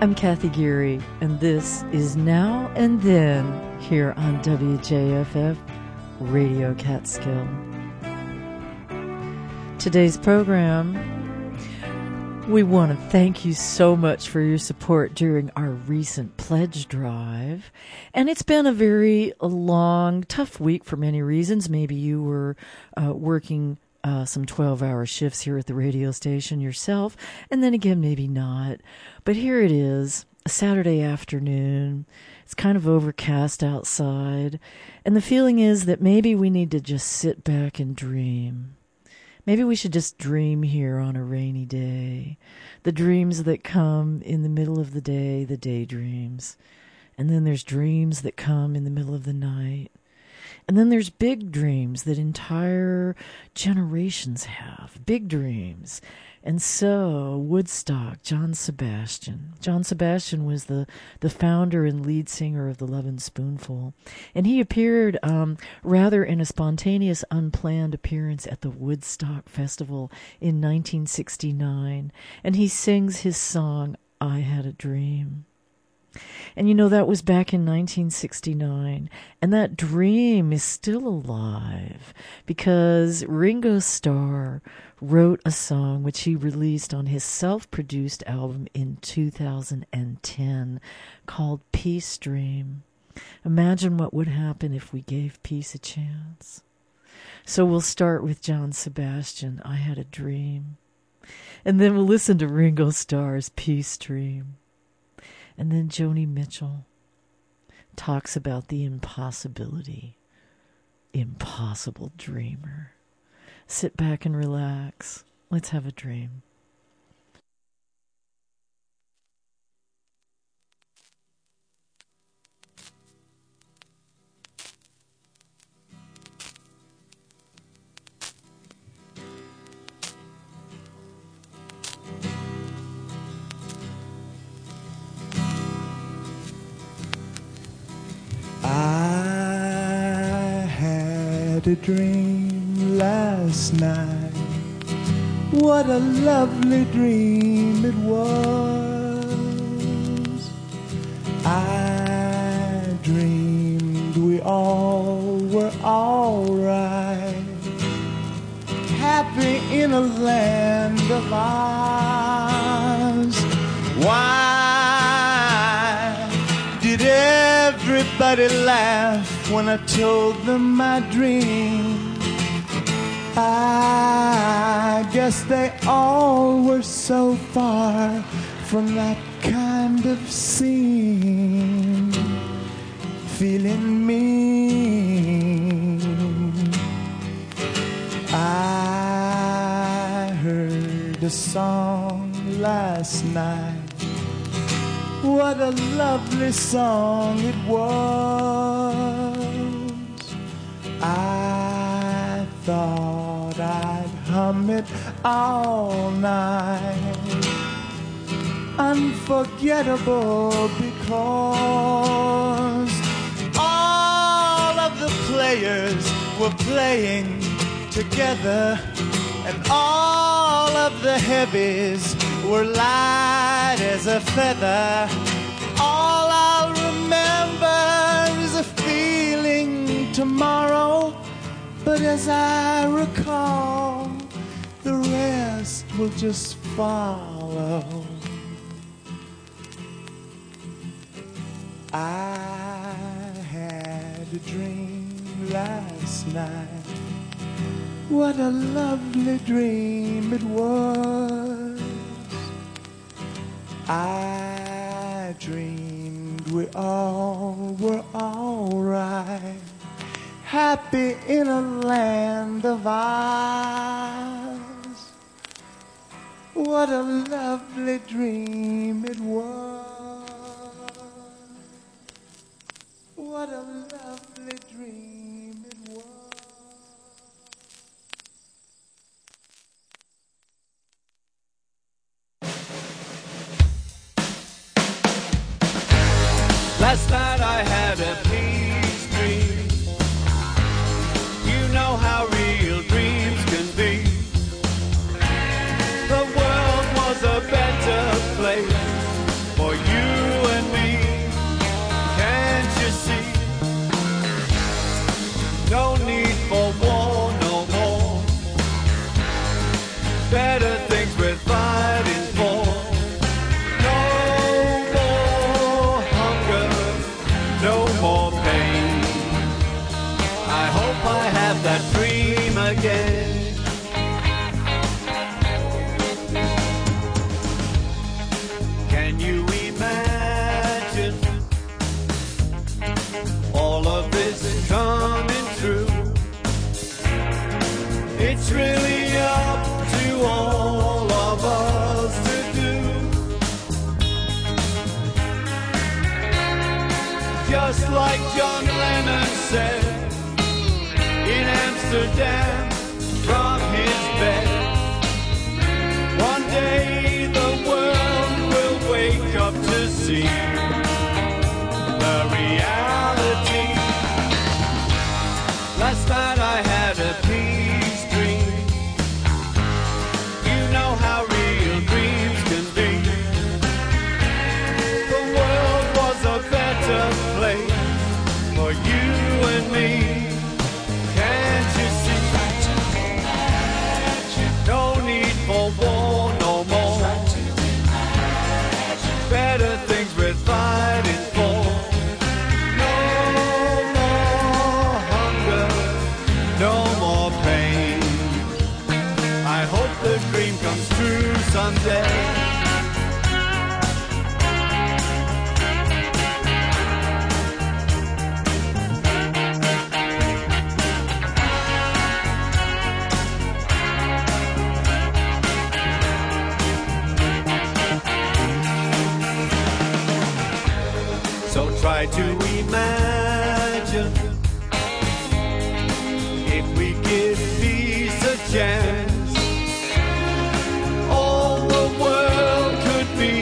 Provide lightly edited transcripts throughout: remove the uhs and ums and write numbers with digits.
I'm Kathy Geary, and this is Now and Then here on WJFF Radio Catskill. Today's program, we want to thank you so much for your support during our recent pledge drive. And it's been a very long, tough week for many reasons. Maybe you were working some 12-hour shifts here at the radio station yourself, and then again, maybe not. But here it is, a Saturday afternoon. It's kind of overcast outside, and the feeling is that maybe we need to just sit back and dream. Maybe we should just dream here on a rainy day. The dreams that come in the middle of the day, the daydreams. And then there's dreams that come in the middle of the night. And then there's big dreams that entire generations have. Big dreams. And so, Woodstock, John Sebastian. John Sebastian was the founder and lead singer of the Lovin' Spoonful. And he appeared rather in a spontaneous, unplanned appearance at the Woodstock Festival in 1969. And he sings his song, I Had a Dream. And you know, that was back in 1969, and that dream is still alive because Ringo Starr wrote a song which he released on his self-produced album in 2010 called Peace Dream. Imagine what would happen if we gave peace a chance. So we'll start with John Sebastian, I Had a Dream, and then we'll listen to Ringo Starr's Peace Dream. And then Joni Mitchell talks about the impossibility. Impossible dreamer. Sit back and relax. Let's have a dream. I had a dream last night. What a lovely dream it was. I dreamed we all were alright, happy in a land of ours. Why did everybody laugh when I told them my dream? I guess they all were so far from that kind of scene, feeling mean. I heard a song last night. What a lovely song it was. I thought I'd hum it all night. Unforgettable because all of the players were playing together, and all of the heavies were light as a feather. All I'll remember is a feeling tomorrow, but as I recall, the rest will just follow. I had a dream last night. What a lovely dream it was. I dreamed we all were alright, happy in a land of ours. What a lovely dream it was. What a lovely dream it was. Last night I had a peace dream. You know how real dreams can be. The world was a better place for you like John Lennon said in Amsterdam from his bed. One day the world will wake up to see the reality. Last night I had a peace dream. You know how real dreams can be. The world was a better place for you and me. Can't you see? No need for war no more. Better things we're fighting for. No more hunger, no more pain. I hope the dream comes true someday. So try to imagine if we give peace a chance, all the world could be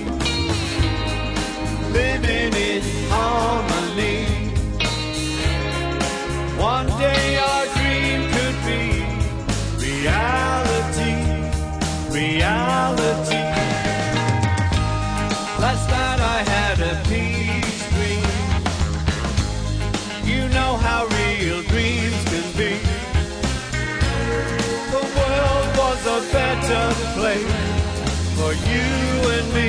living in harmony. One day our dream could be reality, reality. Last night I had a peace dream. You know how real dreams can be. The world was a better place for you and me.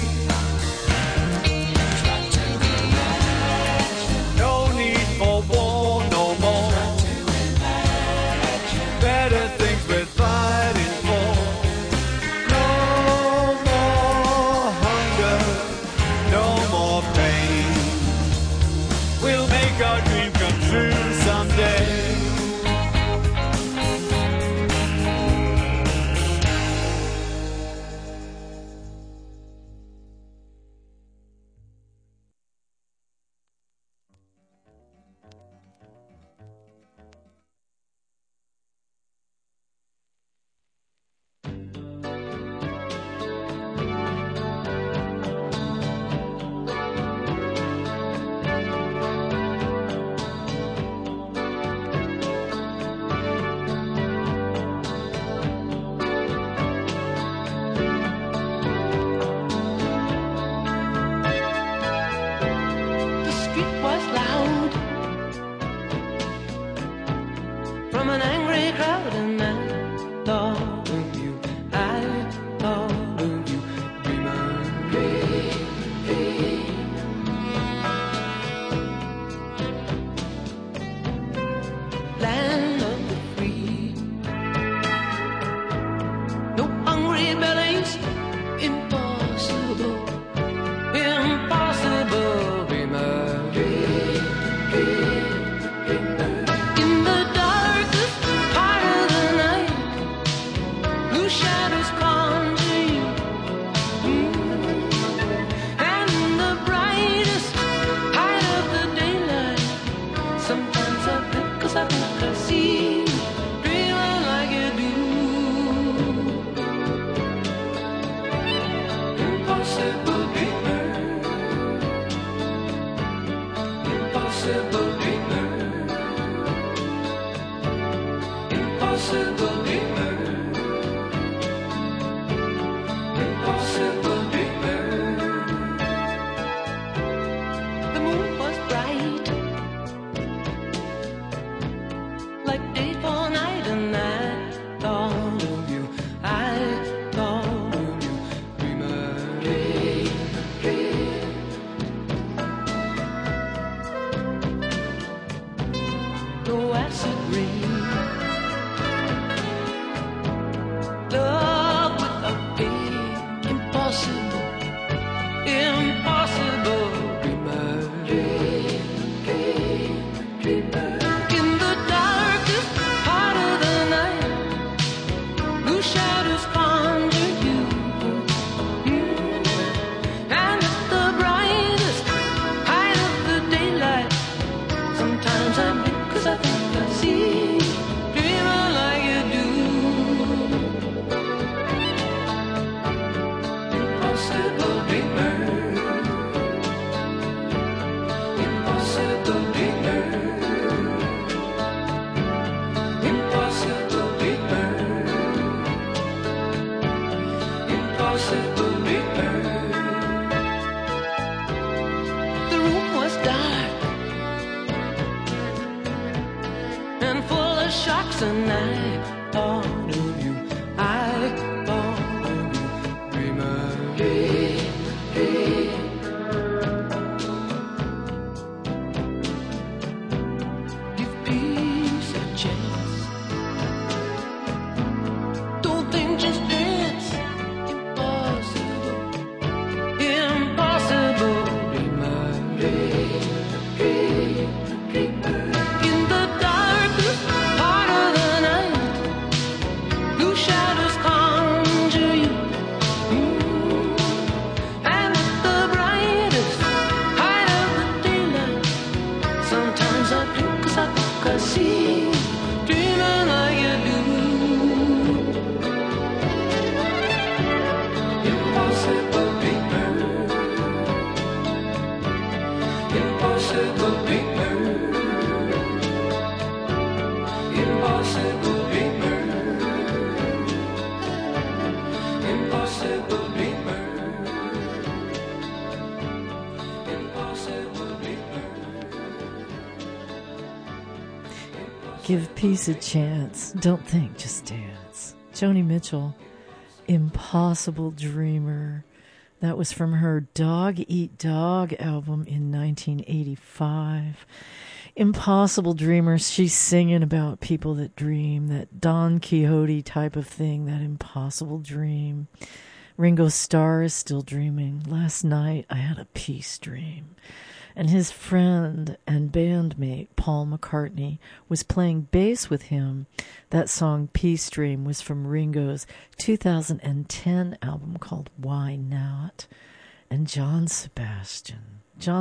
No need for war no more. Better things we're fighting for. No more hunger, no more pain. We'll make our dream come true someday. impossibly hurt. The room was dark and full of shocks, and I thought of you. I thought of you, dreamer. Give peace a chance. Don't think, just dance. Impossible, impossible, dreamer. In the darkest part of the night, blue shadows conjure you. And at the brightest height of the daylight, sometimes I blink 'cause I think I see you dreaming like you do. Impossible dreamer. Impossible dreamer. Impossible dreamer. Impossible dreamer. Impossible dreamer. Give peace a chance. Don't think, just dance. Joni Mitchell, Impossible Dreamer. That was from her Dog Eat Dog album in 1985. Impossible Dreamer, she's singing about people that dream, that Don Quixote type of thing, that impossible dream. Ringo Starr is still dreaming. Last night I had a peace dream. And his friend and bandmate, Paul McCartney, was playing bass with him. That song, Peace Dream, was from Ringo's 2010 album called Why Not? And John Sebastian,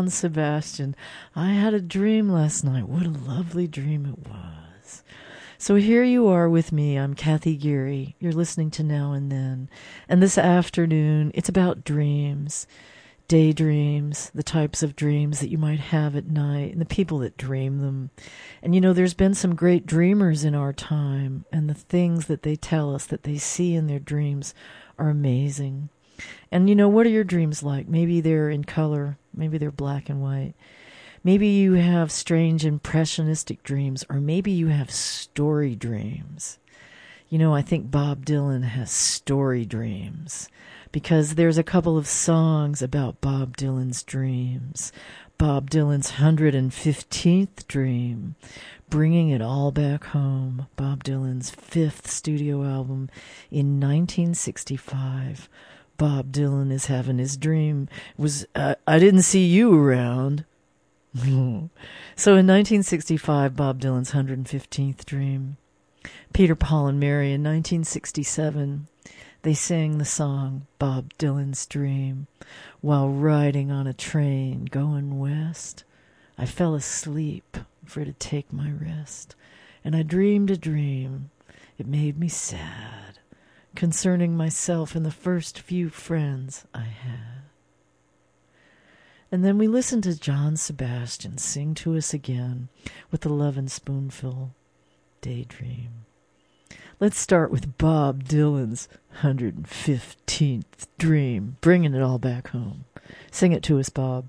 I had a dream last night. What a lovely dream it was. So here you are with me. I'm Kathy Geary. You're listening to Now and Then. And this afternoon, it's about dreams. Daydreams, the types of dreams that you might have at night, and the people that dream them. And you know, there's been some great dreamers in our time, and the things that they tell us that they see in their dreams are amazing. And you know, what are your dreams like? Maybe they're in color, maybe they're black and white. Maybe you have strange impressionistic dreams, or maybe you have story dreams. You know, I think Bob Dylan has story dreams, because there's a couple of songs about Bob Dylan's dreams. Bob Dylan's 115th dream, Bringing It All Back Home, Bob Dylan's 5th studio album in 1965. Bob Dylan is having his dream. I didn't see you around. So in 1965, Bob Dylan's 115th dream. Peter, Paul, and Mary in 1967. They sang the song Bob Dylan's Dream while riding on a train going west. I fell asleep for to take my rest, and I dreamed a dream. It made me sad, concerning myself and the first few friends I had. And then we listened to John Sebastian sing to us again with the Lovin' Spoonful, Daydream. Let's start with Bob Dylan's 115th dream, Bringing It All Back Home. Sing it to us, Bob.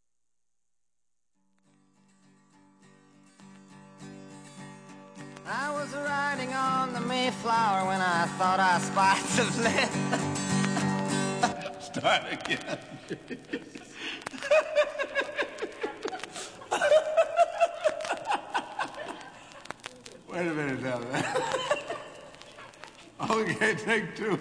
I was riding on the Mayflower when I thought I spied some land. Start again. Wait a minute now, man. Okay, take two.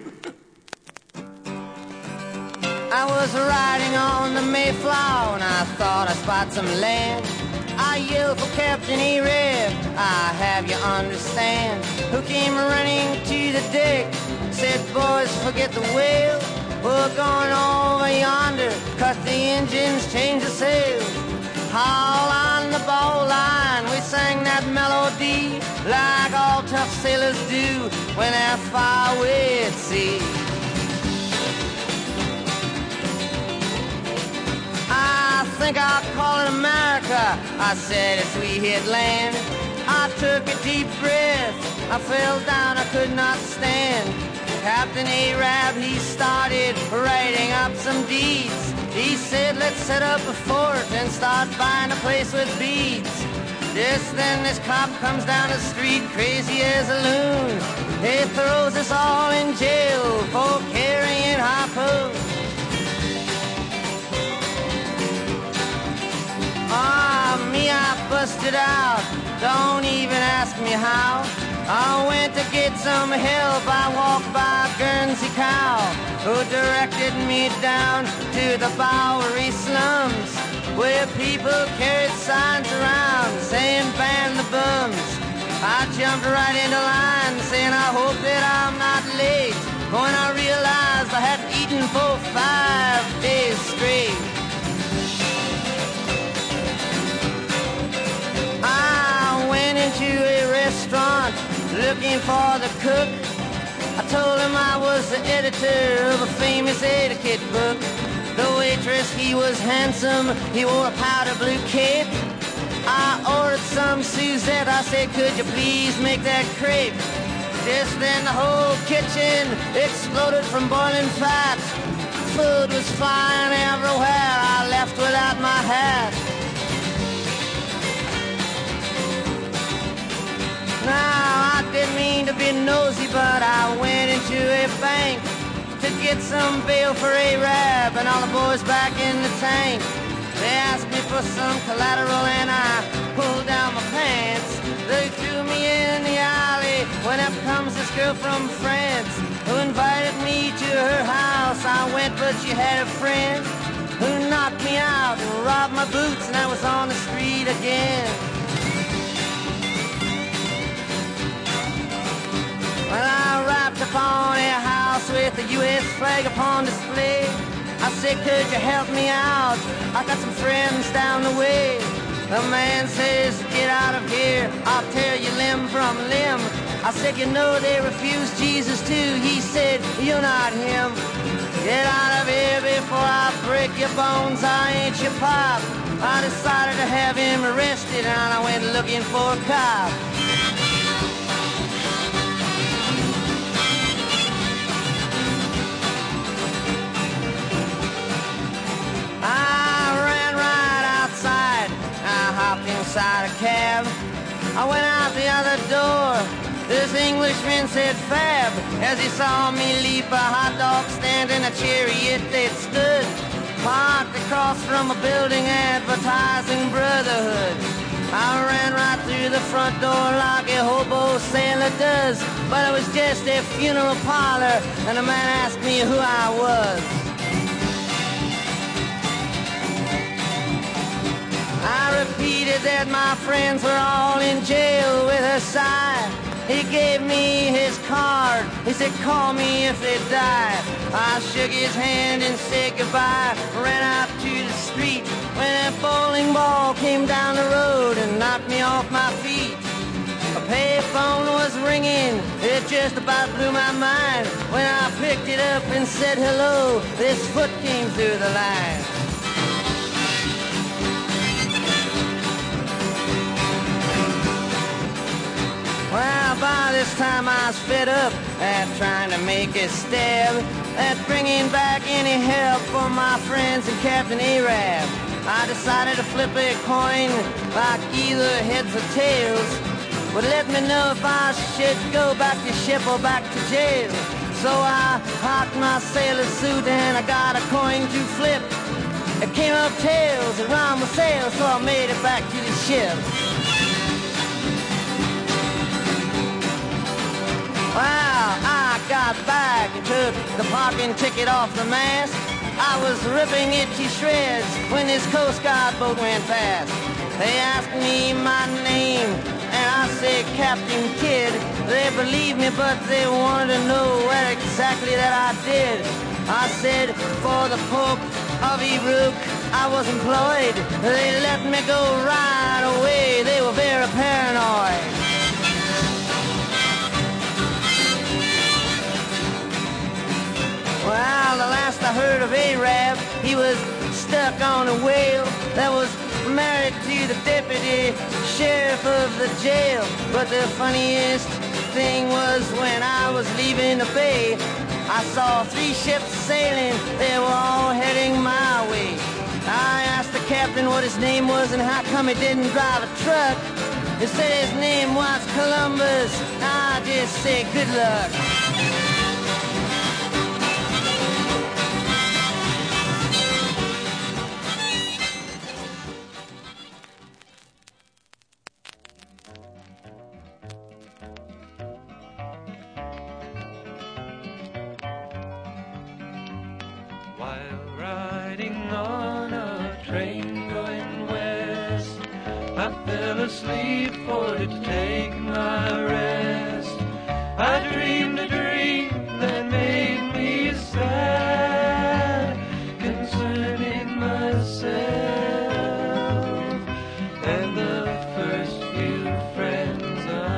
I was riding on the Mayflower and I thought I spied some land. I yelled for Captain A-Rab, I have you understand, who came running to the deck, said, boys, forget the whale, we're going over yonder, cut the engines, change the sails. All on the bow line, we sang that melody like all tough sailors do when they're far away at sea. I think I'll call it America, I said as we hit land. I took a deep breath, I fell down, I could not stand. Captain A-Rab, he started some deeds. He said, let's set up a fort and start buying a place with beads. Just then this cop comes down the street, crazy as a loon. He throws us all in jail for carrying harpoons. Me, I busted out, don't even ask me how. I went to get some help, I walked by Guernsey Cow, who directed me down to the Bowery slums, where people carried signs around saying ban the bums. I jumped right into line saying I hope that I'm not late, when I realized I hadn't eaten for 5 days straight. I went into a restaurant looking for the cook. I told him I was the editor of a famous etiquette book. The waitress, he was handsome, he wore a powder blue cape. I ordered some Suzette, I said, could you please make that crepe? Just then the whole kitchen exploded from boiling fat. Food was flying everywhere, I left without my hat. Now, I didn't mean to be nosy, but I went into a bank to get some bail for Arab and all the boys back in the tank. They asked me for some collateral and I pulled down my pants. They threw me in the alley when up comes this girl from France who invited me to her house. I went, but she had a friend who knocked me out and robbed my boots, and I was on the street again. Well, I rapped upon a house with the U.S. flag upon display. I said, could you help me out? I got some friends down the way. The man says, get out of here, I'll tear you limb from limb. I said, you know they refused Jesus too. He said, you're not him. Get out of here before I break your bones, I ain't your pop. I decided to have him arrested and I went looking for a cop. I ran right outside, I hopped inside a cab. I went out the other door, this Englishman said fab, as he saw me leap a hot dog stand in a chariot that stood parked across from a building advertising brotherhood. I ran right through the front door like a hobo sailor does, but it was just a funeral parlor and a man asked me who I was. I repeated that my friends were all in jail with a sigh. He gave me his card. He said, call me if they die. I shook his hand and said goodbye. Ran out to the street when a bowling ball came down the road and knocked me off my feet. A payphone was ringing. It just about blew my mind. When I picked it up and said hello, this foot came through the line. Well, by this time I was fed up at trying to make a stab at bringing back any help for my friends and Captain Arab. I decided to flip a coin like either heads or tails. Would let me know if I should go back to ship or back to jail. So I hocked my sailor suit and I got a coin to flip. It came up tails, it rhymed with sails, so I made it back to the ship. Well, I got back and took the parking ticket off the mast. I was ripping it to shreds when this Coast Guard boat went past. They asked me my name, and I said Captain Kidd. They believed me, but they wanted to know what exactly that I did. I said, for the Pope of Ebrook, I was employed. They let me go right away. They were very paranoid. Well, the last I heard of Arab, he was stuck on a whale that was married to the deputy sheriff of the jail. But the funniest thing was when I was leaving the bay, I saw 3 ships sailing, they were all him what his name was and how come he didn't drive a truck. He said his name was Columbus. I just say good luck. While riding on a train going west, I fell asleep for to take my rest. I dreamed a dream that made me sad concerning myself and the first few friends I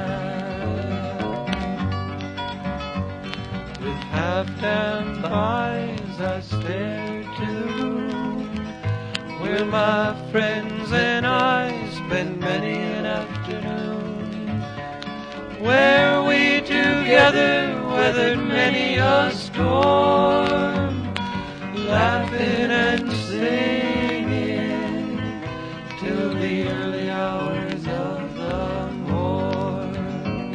had. With half-damned eyes I stared to the room where my friends and I spent many an afternoon, where we together weathered many a storm, laughing and singing till the early hours of the morn.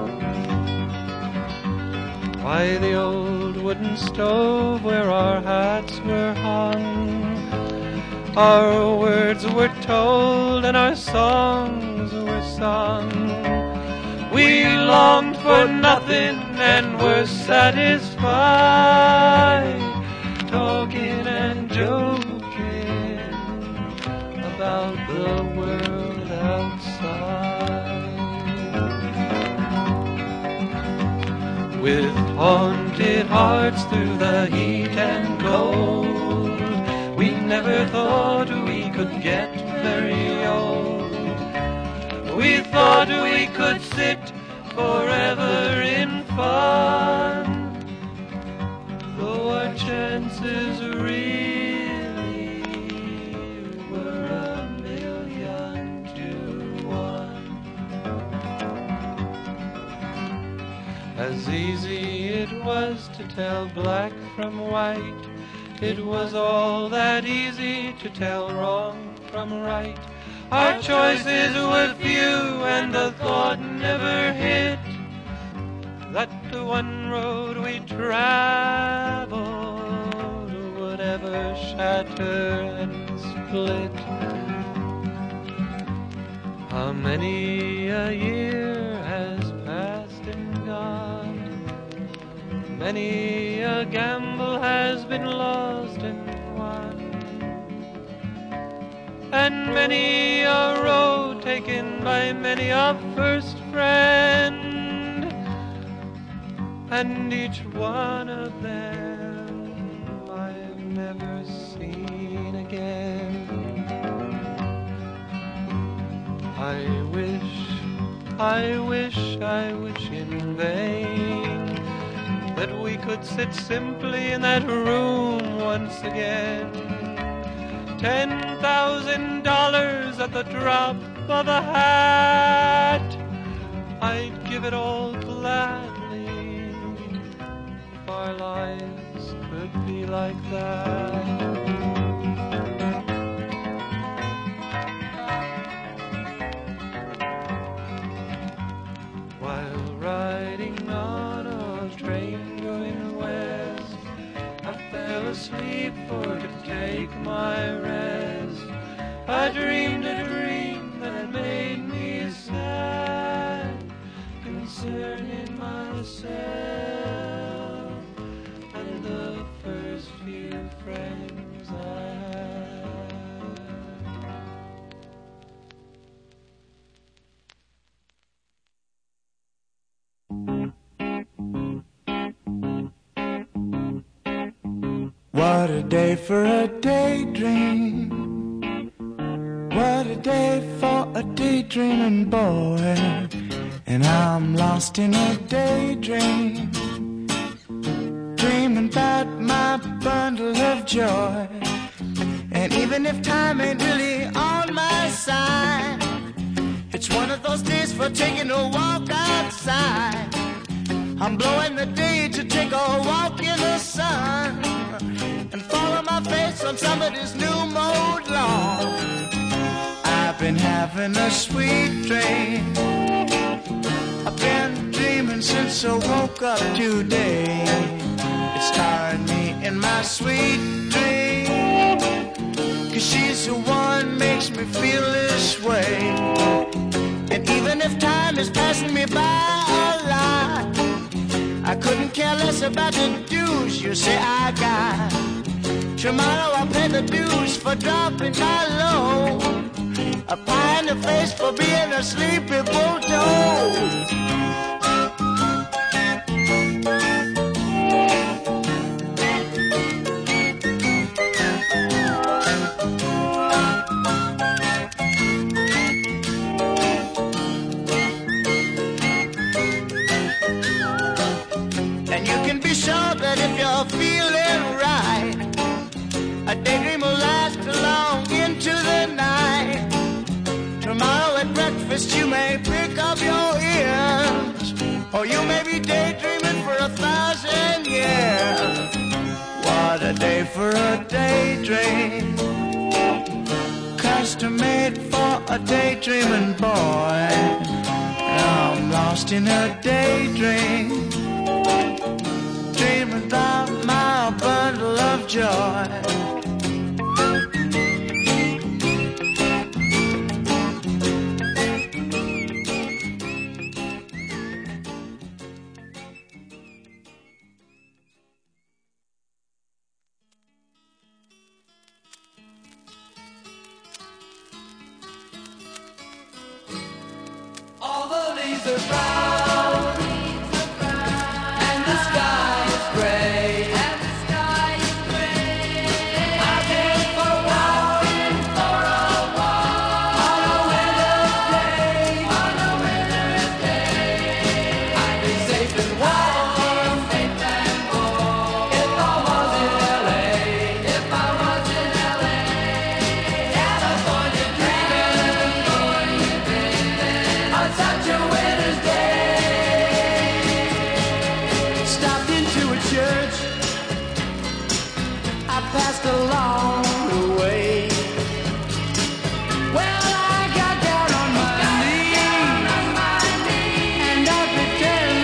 By the old wooden stove where our hats were hung, our words were told and our songs were sung. We longed for nothing and were satisfied, talking and joking about the world outside. With haunted hearts through the heat and cold, we never thought we could get very old. We thought we could sit forever in fun, though our chances really were 1,000,000 to 1. As easy it was to tell black from white, it was all that easy to tell wrong from right. Our choices were few and the thought never hit that the one road we traveled would ever shatter and split. How many a year has passed and gone, many a gamble has been lost and won, and many a road taken by many a first friend, and each one of them I've never seen again. I wish in vain that we could sit simply in that room once again. $10,000 at the drop of a hat, I'd give it all gladly if our lives could be like that. While riding on a train going west, I fell asleep for to take my rest. I dreamed a dream that made me sad concerning myself and the first few friends I had. What a day for a daydream. What a day for a daydreaming boy. And I'm lost in a daydream, dreaming about my bundle of joy. And even if time ain't really on my side, it's one of those days for taking a walk outside. I'm blowing the day to take a walk in the sun and fall on my face from somebody's new mowed lawn. I've been having a sweet dream. I've been dreaming since I woke up today. It's tiring me in my sweet dream, 'cause she's the one makes me feel this way. And even if time is passing me by a lot, I couldn't care less about the dues you say I got. Tomorrow I'll pay the dues for dropping my load, a pie in the face for being a sleepy bulldog. And you can be sure that if you're feeling right, a daydream will last long into the night. Tomorrow at breakfast you may pick up your ears, or you may be daydreaming for 1,000 years. What a day for a daydream, custom made for a daydreaming boy. I'm lost in a daydream, dreaming about my bundle of joy. All the leaves are brown, and the sky is gray. I've been for a walk on a winter's day. I'd be safe and warm if I was in LA. California dreaming on such a winter's day. Stopped into a church, I passed along the way. Well, I got down on my knees, and I pretend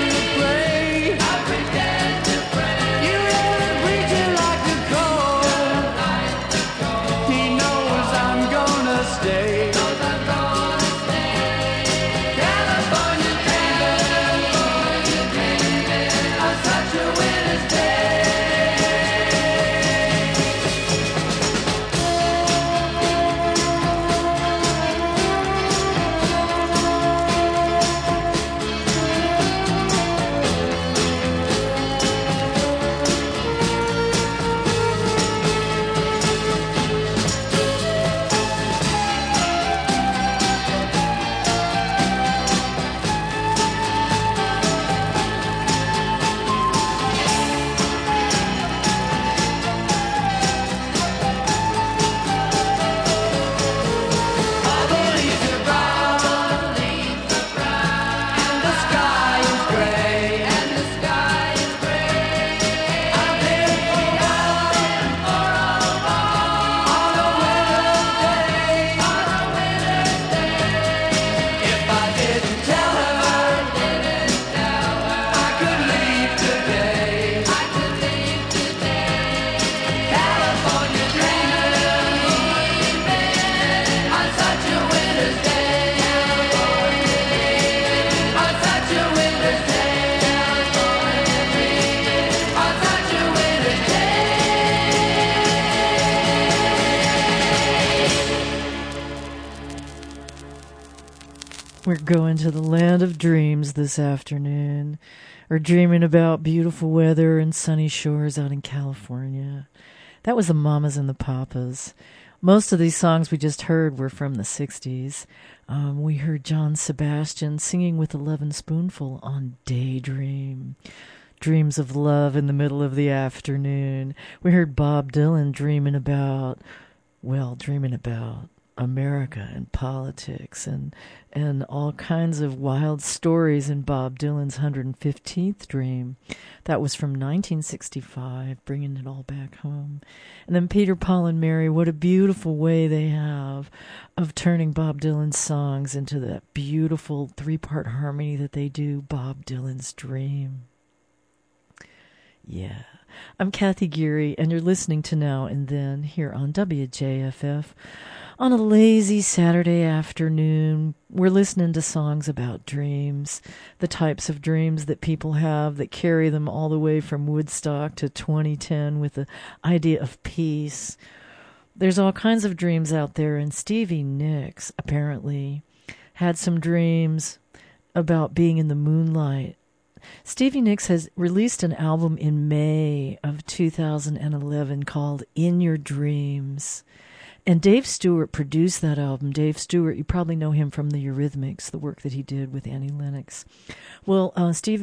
to pray. You hear the preacher like the cold, he knows I'm gonna stay. California dreaming on such a winter's day. All the leaves are brown, and the sky is gray. I've been for a walk on a winter's day. If I didn't tell her, I could leave today. California dreaming on such a winter's day. On such a winter's day. On such a winter's We're going to the land of dreams this afternoon. We're dreaming about beautiful weather and sunny shores out in California. That was the Mamas and the Papas. Most of these songs we just heard were from the 60s. We heard John Sebastian singing with a Lovin' Spoonful on Daydream. Dreams of love in the middle of the afternoon. We heard Bob Dylan dreaming about America and politics and all kinds of wild stories in Bob Dylan's 115th Dream. That was from 1965, bringing it all back home. And then Peter, Paul, and Mary, what a beautiful way they have of turning Bob Dylan's songs into that beautiful three-part harmony that they do, Bob Dylan's Dream. Yeah. I'm Kathy Geary, and you're listening to Now and Then here on WJFF. On a lazy Saturday afternoon, we're listening to songs about dreams, the types of dreams that people have that carry them all the way from Woodstock to 2010 with the idea of peace. There's all kinds of dreams out there, and Stevie Nicks apparently had some dreams about being in the moonlight. Stevie Nicks has released an album in May of 2011 called In Your Dreams. And Dave Stewart produced that album. Dave Stewart, you probably know him from the Eurythmics, the work that he did with Annie Lennox. Well,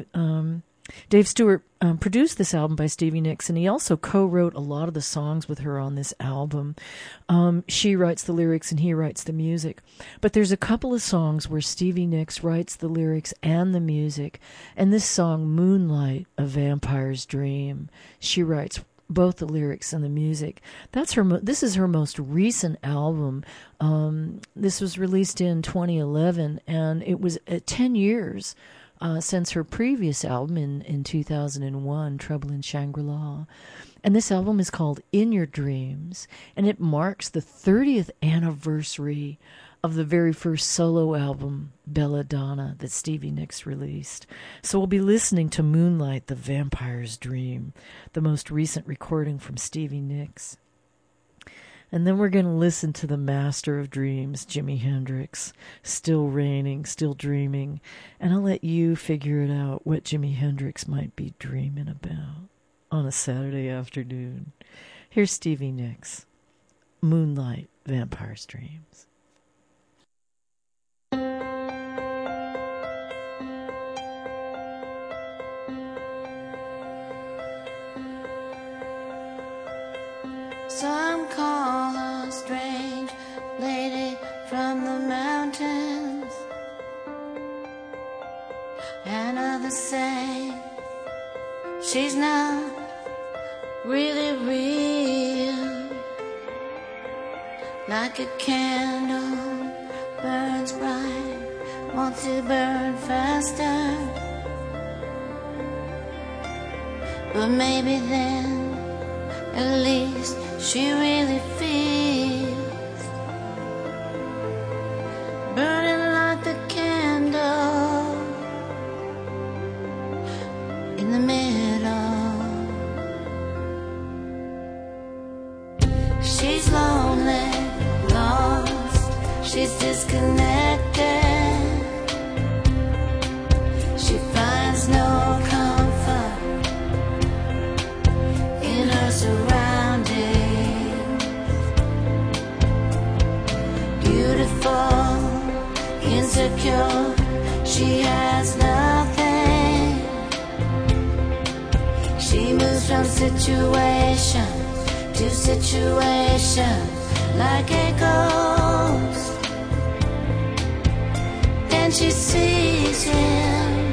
Dave Stewart produced this album by Stevie Nicks, and he also co-wrote a lot of the songs with her on this album. She writes the lyrics and he writes the music. But there's a couple of songs where Stevie Nicks writes the lyrics and the music. And this song, Moonlight, A Vampire's Dream, she writes both the lyrics and the music. This is her most recent album. This was released in 2011, and it was 10 years since her previous album in 2001, Trouble in Shangri-La. And this album is called In Your Dreams, and it marks the 30th anniversary of the very first solo album, Belladonna, that Stevie Nicks released. So we'll be listening to Moonlight, The Vampire's Dream, the most recent recording from Stevie Nicks. And then we're going to listen to the master of dreams, Jimi Hendrix, Still Raining, Still Dreaming. And I'll let you figure it out what Jimi Hendrix might be dreaming about on a Saturday afternoon. Here's Stevie Nicks, Moonlight, Vampire's Dreams. Some call her strange lady from the mountains, and others say she's not really real. Like a candle burns bright, wants to burn faster, but maybe then at least she really feels burning like the candle in the middle. She's lonely, lost, she's disconnected. She finds no comfort in her surroundings. Beautiful, insecure, she has nothing. She moves from situation to situation like a ghost. Then she sees him,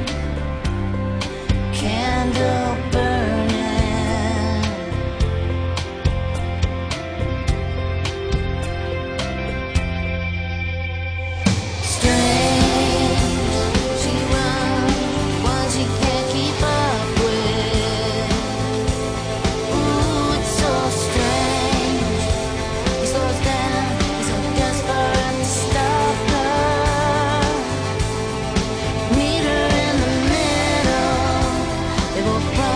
candle burning. They will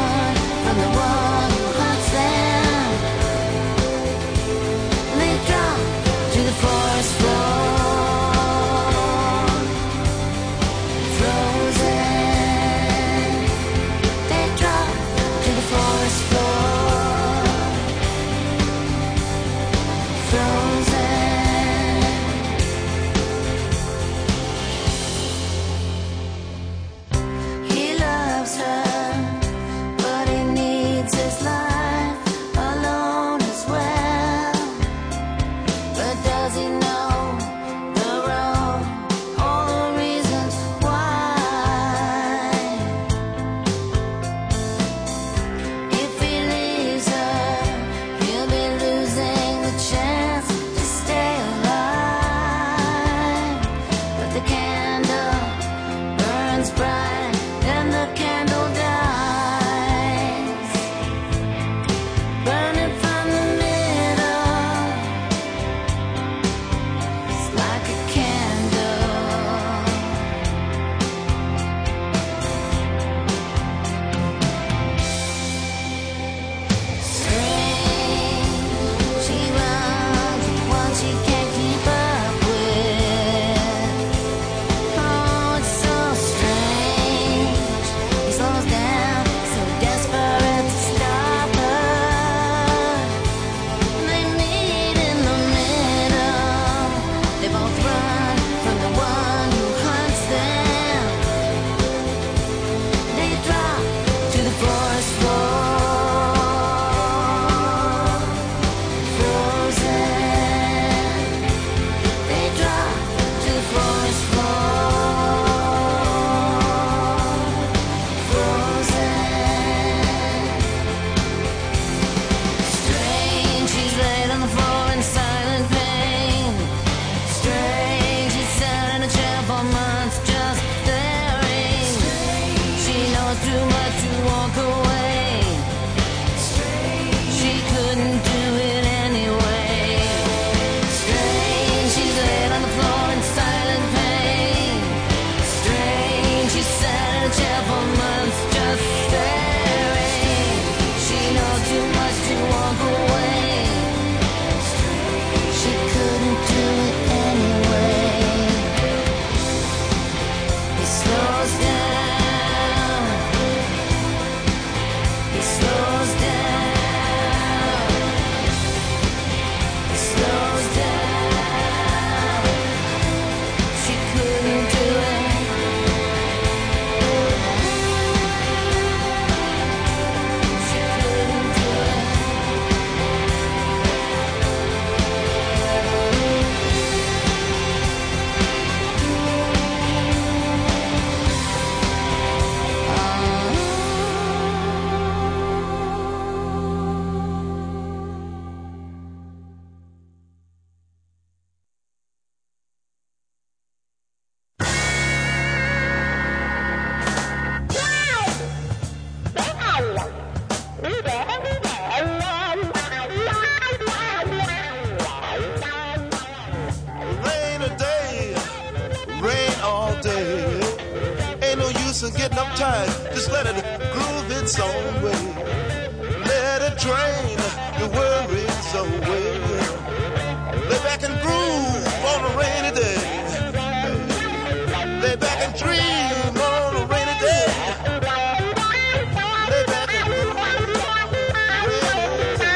time, just let it groove its own way. Let it drain the worries away. Lay back and groove on a rainy day. Lay back and dream on a rainy day. Lay back and groove on a rainy day.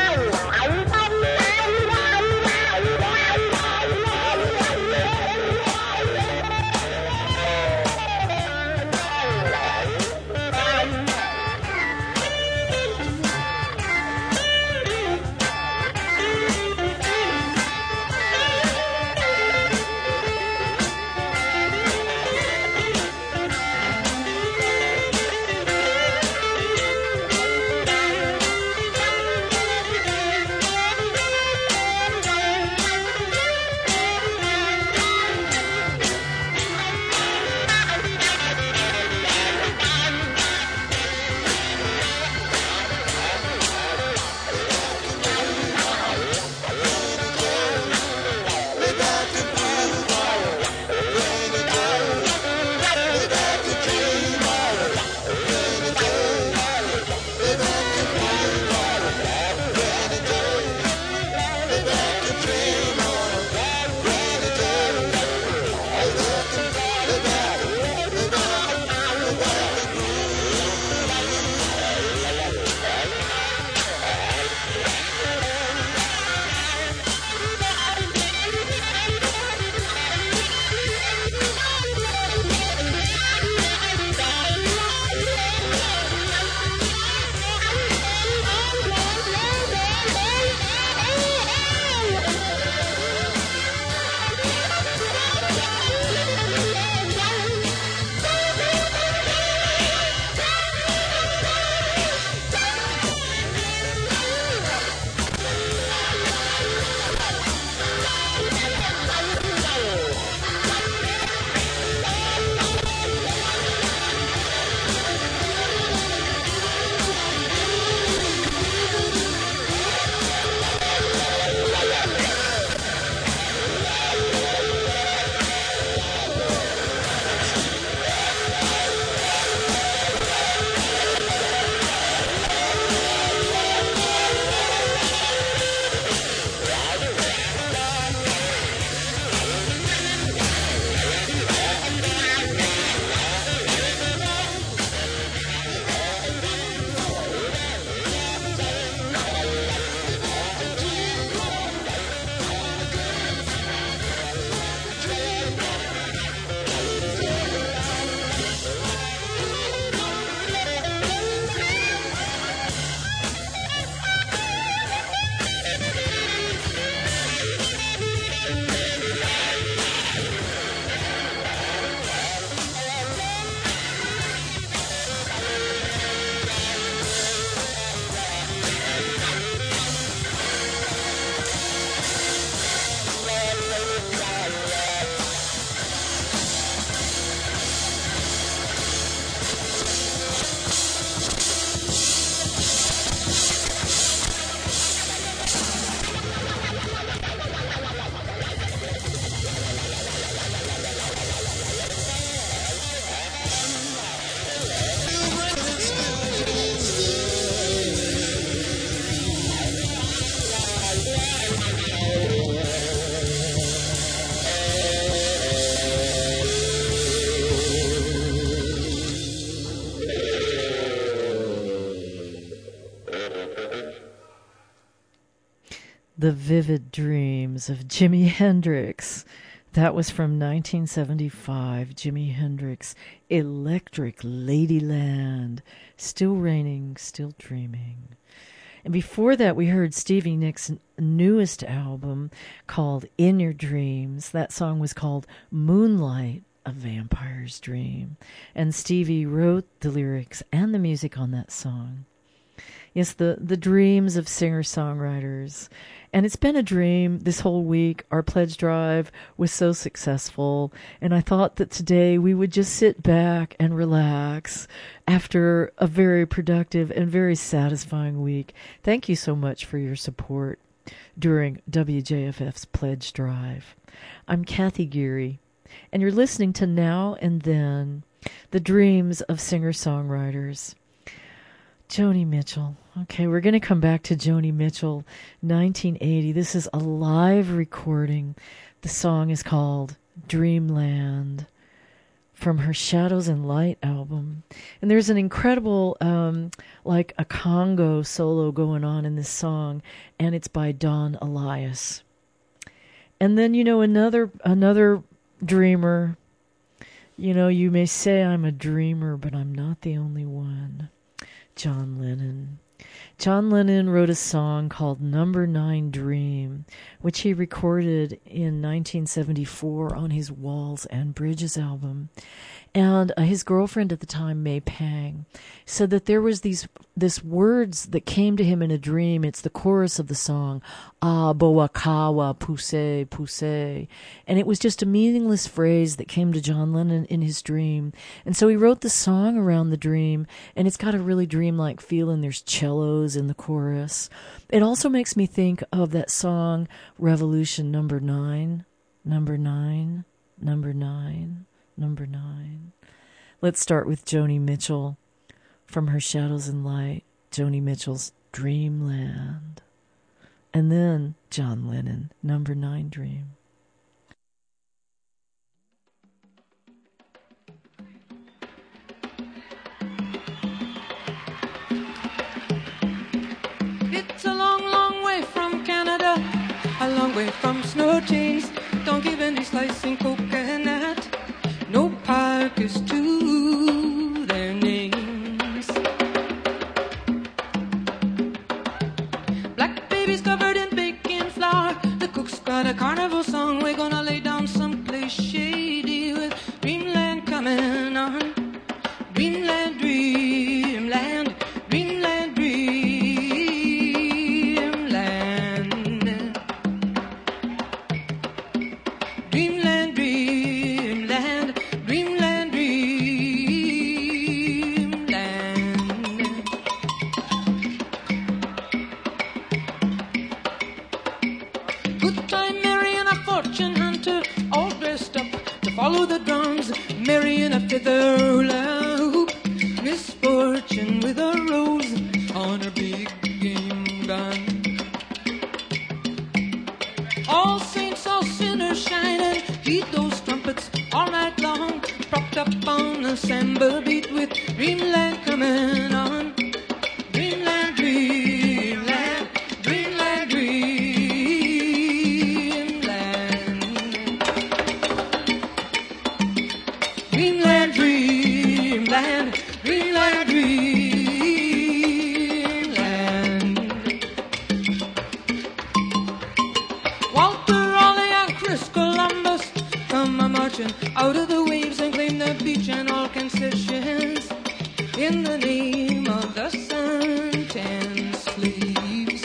The Vivid Dreams of Jimi Hendrix. That was from 1975. Jimi Hendrix, Electric Ladyland. Still raining, still dreaming. And before that, we heard Stevie Nicks' newest album called In Your Dreams. That song was called Moonlight, A Vampire's Dream. And Stevie wrote the lyrics and the music on that song. Yes, the dreams of singer-songwriters. And it's been a dream this whole week. Our pledge drive was so successful. And I thought that today we would just sit back and relax after a very productive and very satisfying week. Thank you so much for your support during WJFF's pledge drive. I'm Kathy Geary, and you're listening to Now and Then. the dreams of singer-songwriters. Joni Mitchell. Okay, we're going to come back to Joni Mitchell, 1980. This is a live recording. The song is called Dreamland from her Shadows and Light album. And there's an incredible, like a congo solo going on in this song, and it's by Don Elias. And then, another dreamer. You may say I'm a dreamer, but I'm not the only one. John Lennon. John Lennon wrote a song called Number 9 Dream, which he recorded in 1974 on his Walls and Bridges album. And his girlfriend at the time, May Pang, said that there was this words that came to him in a dream. It's the chorus of the song, Ah, Boakawa, Puse, Puse. And it was just a meaningless phrase that came to John Lennon in his dream. And so he wrote the song around the dream, and it's got a really dreamlike feel, and there's cellos in the chorus. It also makes me think of that song, Revolution Number 9, Number 9, Number 9. Number 9. Let's start with Joni Mitchell from her Shadows and Light, Joni Mitchell's Dreamland. And then John Lennon, Number 9 Dream. It's a long, long way from Canada, a long way from snow chains. Don't give any slicing coconut. No park is to their names. Black babies covered in baking flour. The cook's got a carnival song. We're gonna lay down someplace shady with Dreamland coming on. Dreamland, dreamland, dreamland, dreamland. Dreamland, dreamland. Dreamland, dreamland. Good time, Mary and a fortune hunter, all dressed up to follow the drums. Mary in a feather hula hoop, misfortune with a rose on her big game gun. All saints, all sinners shining, heed those trumpets all night long, propped up on the samba beat with Dreamland coming on. Dreamland, dreamland, dreamland, dreamland. Dreamland, dreamland, dreamland, dreamland. Walter Raleigh and Chris Columbus come a-marching out of the waves and claim the beach and all concessions in the name of the sun-tanned slaves.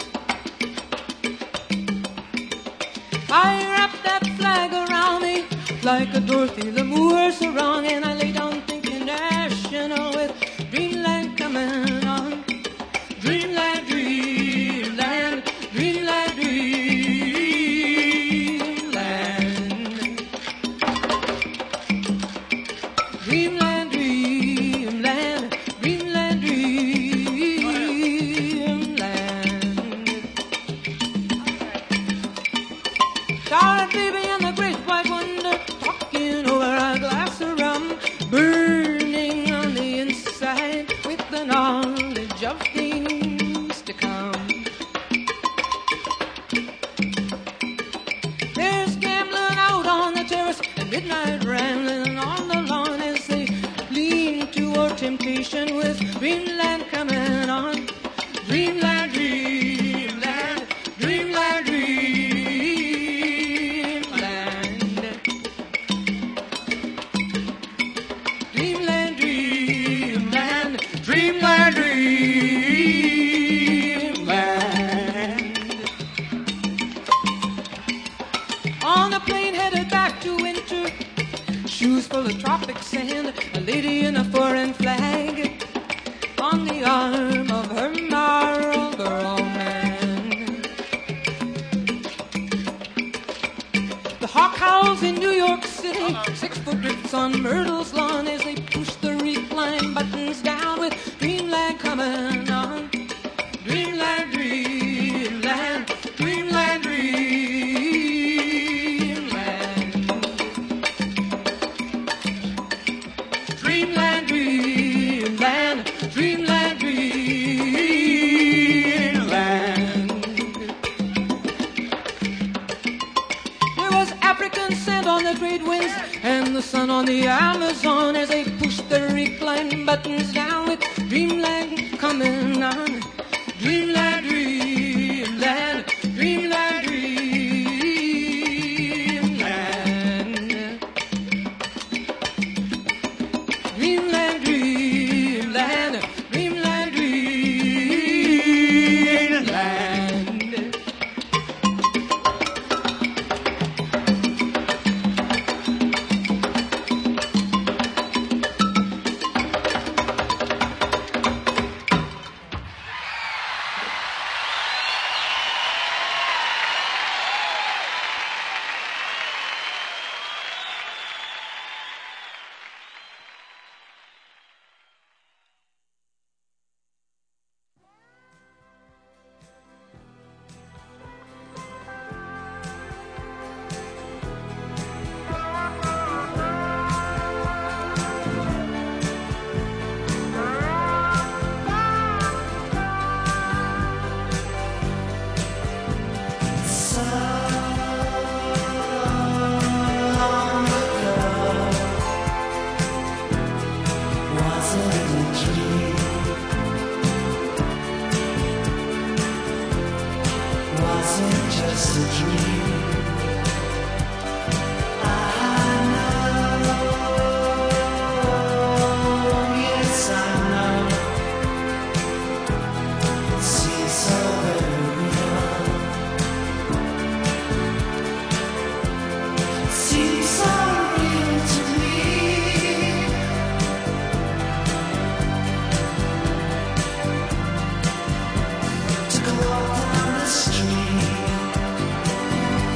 I wrap that flag around me like a Dorothy the Moor sarong, and I lay down thinking national with Dreamland coming on. Dreamland, dreamland, dreamland, dreamland. Dreamland, dreamland, dreamland, dreamland. Tired baby and the great white wonder, talking over a glass of rum, burning on the inside with the knowledge of things to come. There's gambling out on the terrace and midnight rambling on the lawn as they lean toward temptation with Dreamland coming on. Dreamland, dreamland, dreamland, dreamland. Dreamland, dreamland, dreamland, dreamland. On a plane headed back to winter, shoes full of tropic sand, a lady in a foreign flag on the arm of her Marlboro man. The hawk howls in New York City. 6-foot drifts on Myrtle's lawn as they push the recline buttons down with Dreamland coming on. Dreamland, dreamland, dreamland, dreamland. Dreamland, dreamland, dreamland, dreamland. There was African sand on the great winds and the sun on the Amazon as they pushed the recline buttons down with Dreamland coming on. Dreamland, dreamland, dreamland, dreamland. Dreamland, dreamland, dreamland, dreamland. Took a walk down the street.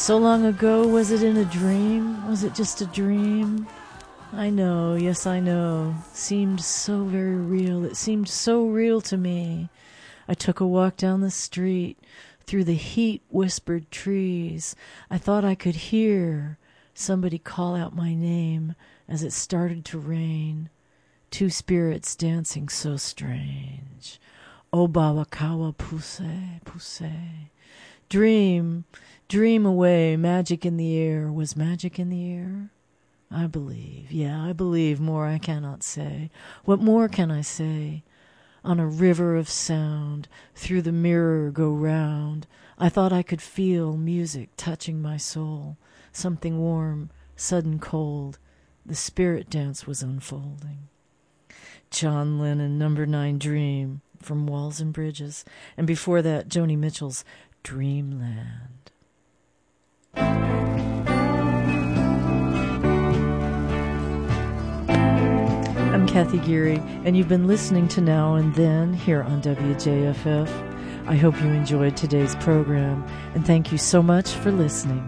So long ago, was it in a dream? Was it just a dream? I know, yes I know. Seemed so very real. It seemed so real to me. I took a walk down the street, through the heat-whispered trees. I thought I could hear somebody call out my name as it started to rain. Two spirits dancing so strange. Oh, Bawakawa Puse, Puse. Dream, dream away, magic in the air. Was magic in the air? I believe, yeah, I believe. More I cannot say. What more can I say? On a river of sound, through the mirror go round. I thought I could feel music touching my soul. Something warm, sudden cold. The spirit dance was unfolding. John Lennon, Number 9 Dream, from Walls and Bridges. And before that, Joni Mitchell's Dreamland. I'm Kathy Geary, and you've been listening to Now and Then here on WJFF. I hope you enjoyed today's program, and thank you so much for listening.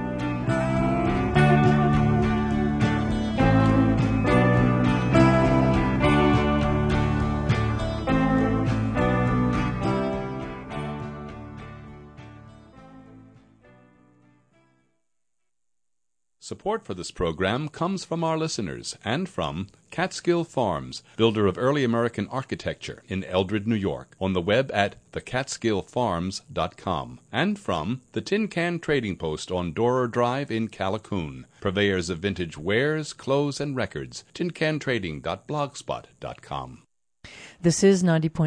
Support for this program comes from our listeners and from Catskill Farms, builder of early American architecture in Eldred, New York, on the web at thecatskillfarms.com, and from the Tin Can Trading Post on Dorer Drive in Callicoon, purveyors of vintage wares, clothes, and records, tincantrading.blogspot.com. This is 90.